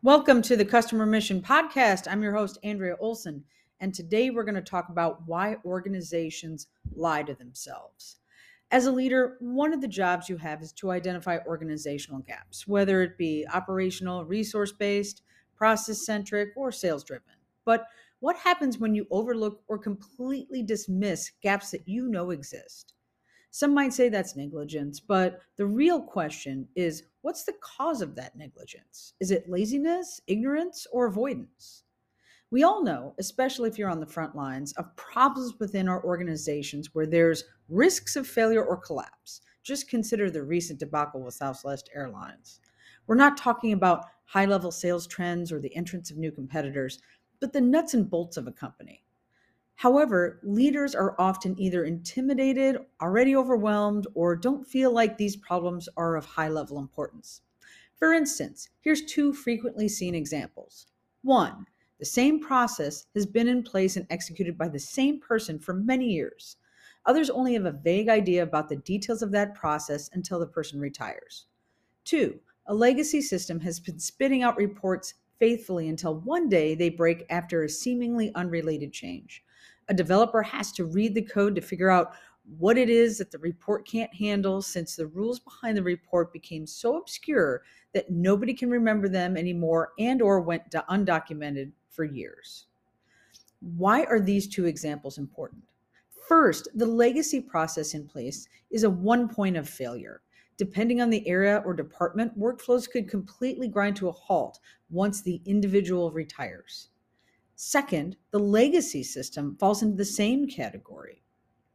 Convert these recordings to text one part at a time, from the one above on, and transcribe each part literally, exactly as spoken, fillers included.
Welcome to the Customer Mission Podcast. I'm your host, Andrea Olson, and today we're going to talk about why organizations lie to themselves. As a leader, one of the jobs you have is to identify organizational gaps, whether it be operational, resource based, process centric, or sales driven. But what happens when you overlook or completely dismiss gaps that you know exist? Some might say that's negligence, but the real question is what's the cause of that negligence? Is it laziness, ignorance, or avoidance? We all know, especially if you're on the front lines, of problems within our organizations where there's risks of failure or collapse. Just consider the recent debacle with Southwest Airlines. We're not talking about high level sales trends or the entrance of new competitors, but the nuts and bolts of a company. However, leaders are often either intimidated, already overwhelmed, or don't feel like these problems are of high level importance. For instance, here's two frequently seen examples. One, the same process has been in place and executed by the same person for many years. Others only have a vague idea about the details of that process until the person retires. Two, a legacy system has been spitting out reports faithfully until one day they break after a seemingly unrelated change. A developer has to read the code to figure out what it is that the report can't handle since the rules behind the report became so obscure that nobody can remember them anymore and or went undocumented for years. Why are these two examples important? First, the legacy process in place is a one point of failure. Depending on the area or department, workflows could completely grind to a halt once the individual retires. Second, the legacy system falls into the same category,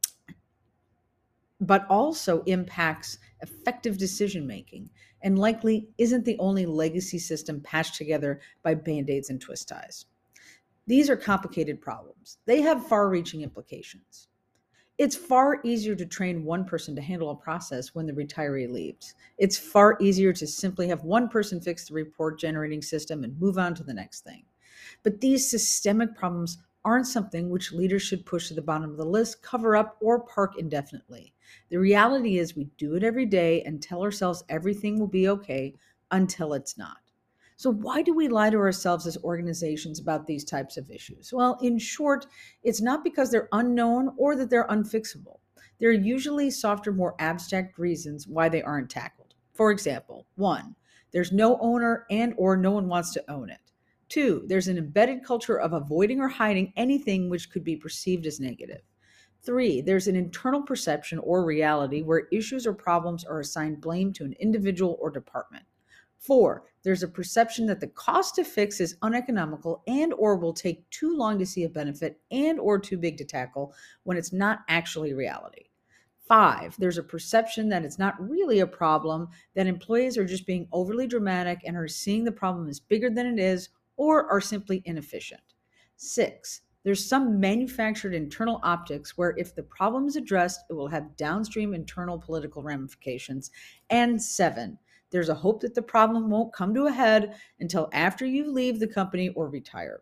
but also impacts effective decision making and likely isn't the only legacy system patched together by band-aids and twist ties. These are complicated problems. They have far-reaching implications. It's far easier to train one person to handle a process when the retiree leaves. It's far easier to simply have one person fix the report generating system and move on to the next thing. But these systemic problems aren't something which leaders should push to the bottom of the list, cover up, or park indefinitely. The reality is we do it every day and tell ourselves everything will be okay until it's not. So why do we lie to ourselves as organizations about these types of issues? Well, in short, it's not because they're unknown or that they're unfixable. There are usually softer, more abstract reasons why they aren't tackled. For example, one, there's no owner and or no one wants to own it. Two, there's an embedded culture of avoiding or hiding anything which could be perceived as negative. Three, there's an internal perception or reality where issues or problems are assigned blame to an individual or department. Four, there's a perception that the cost to fix is uneconomical and or will take too long to see a benefit and or too big to tackle when it's not actually reality. Five, there's a perception that it's not really a problem, that employees are just being overly dramatic and are seeing the problem as bigger than it is or are simply inefficient. Six, there's some manufactured internal optics where if the problem is addressed, it will have downstream internal political ramifications. And seven, there's a hope that the problem won't come to a head until after you leave the company or retire.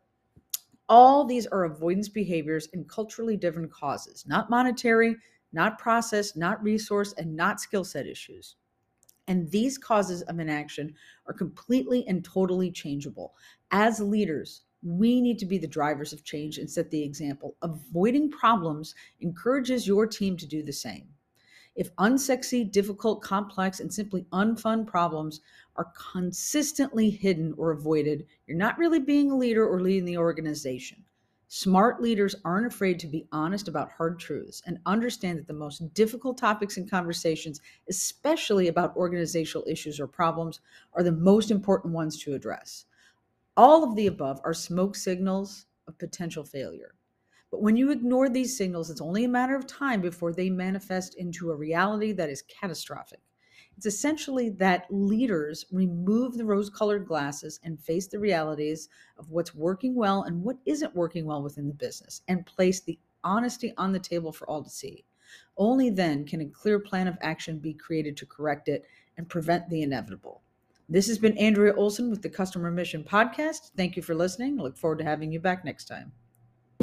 All these are avoidance behaviors and culturally driven causes, not monetary, not process, not resource, and not skill set issues. And these causes of inaction are completely and totally changeable. As leaders, we need to be the drivers of change and set the example. Avoiding problems encourages your team to do the same. If unsexy, difficult, complex, and simply unfun problems are consistently hidden or avoided, you're not really being a leader or leading the organization. Smart leaders aren't afraid to be honest about hard truths and understand that the most difficult topics and conversations, especially about organizational issues or problems, are the most important ones to address. All of the above are smoke signals of potential failure. But when you ignore these signals, it's only a matter of time before they manifest into a reality that is catastrophic. It's essentially that leaders remove the rose-colored glasses and face the realities of what's working well and what isn't working well within the business and place the honesty on the table for all to see. Only then can a clear plan of action be created to correct it and prevent the inevitable. This has been Andrea Olson with the Customer Mission Podcast. Thank you for listening. I look forward to having you back next time.